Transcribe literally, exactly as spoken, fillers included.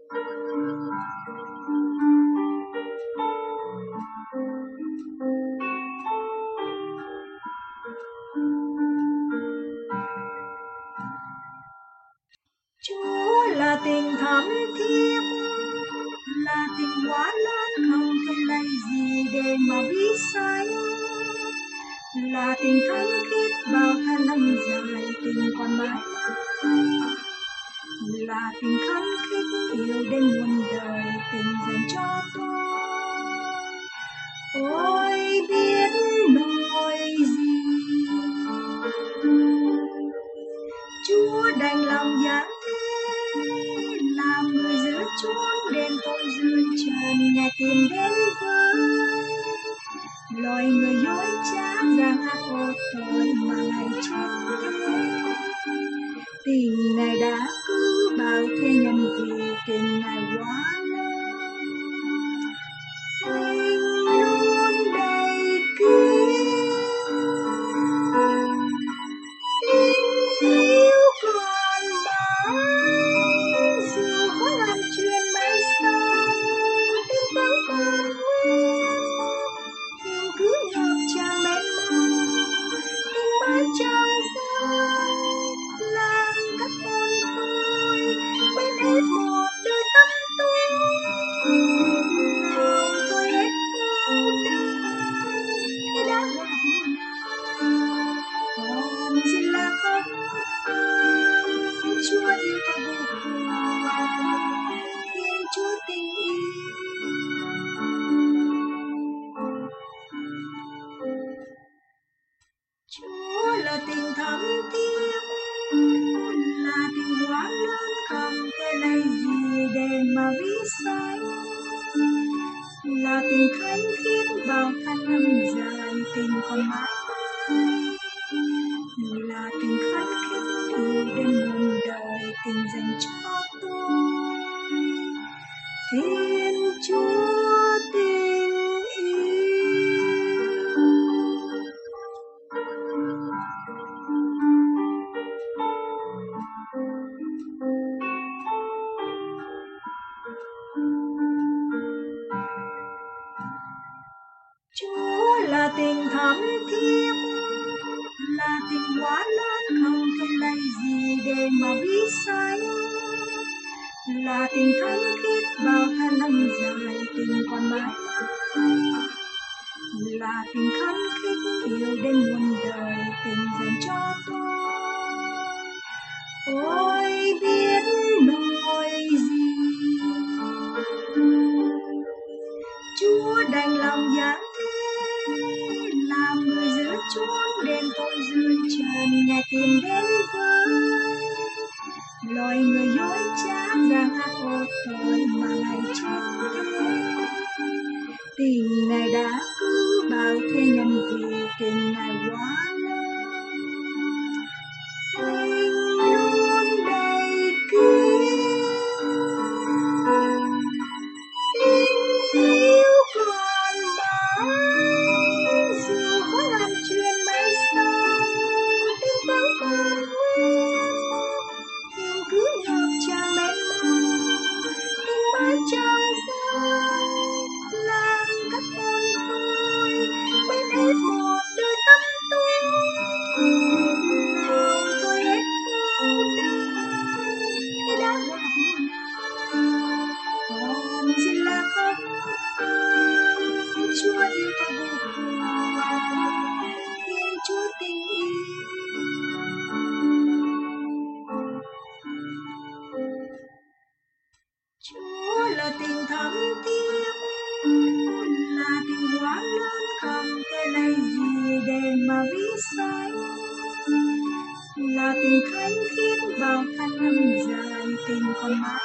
Chúa là tình thắm thiết, là tình quá lớn không thể lấy gì để mà ví sánh, là tình thánh khiết bao tháng năm dài tình còn mãi mãi, là tình khấn khích yêu đến muôn đời tình dành cho tôi. Ôi biết nói gì, Chúa đành lòng giáng thế làm người giữa chốn đền tội dư trần, ngày tìm đến với loài người dối trá rằng ác vô tội mà ngày chết thế. Tình Ngài đã cứ bao thế nhân vì tình Ngài quá lớn, tình luôn đầy kính, tình yêu còn mãi dù có ngàn chuyện mấy sau, tình vẫn còn nguyên, tình cứ ngập tràn mênh mông, tình mãi trong gian làm các con tôi bên hết một đời tâm tôi, lòng tôi hết vô đơn khi đã gặp Ngài, còn gì là khóc than. Chúa yêu tôi vô cùng, Thiên Chúa tình yêu. Chúa là tình thắm thiết, là tình quá lớn không thể lấy gì để mà ví sánh, là tình thánh khiết bao tháng năm dài tình còn mãi mãi, là tình khấn khích yêu đến muôn đời tình dành cho tôi. Thiên Chúa tình yêu. Chúa là tình thắm thiết, là tình quá lớn không thể lấy gì để mà ví sánh, là tình thánh khiết bao tháng năm dài tình còn mãi mãi, là tình khấn khích yêu đến muôn đời tình dành cho tôi. Ôi biết nói gì, Chúa đành lòng giáng thế làm người giữa chốn đền tội dư trần, ngày tìm đến với loài người dối trá rằng ác vô tội mà ngày chết thế. Tình Ngài đã cứ bao thế nhân vì tình Ngài quá lớn, tình luôn đầy kính, tình yêu còn mãi dù có ngàn chuyện mấy sau, tình vẫn còn nguyên, tình cứ ngập tràn mênh mông, tình mãi trong gian làm các con tôi bên hết một đời tâm tôi, lòng tôi hết vô đơn khi đã gặp Ngài, còn gì là khóc than. Chúa yêu tôi vô cùng, Thiên Chúa tình yêu. Chúa là tình thắm thiết, là tình quá lớn không thể lấy gì để mà ví sánh, là tình thánh khiết bao tháng năm dài tình còn mãi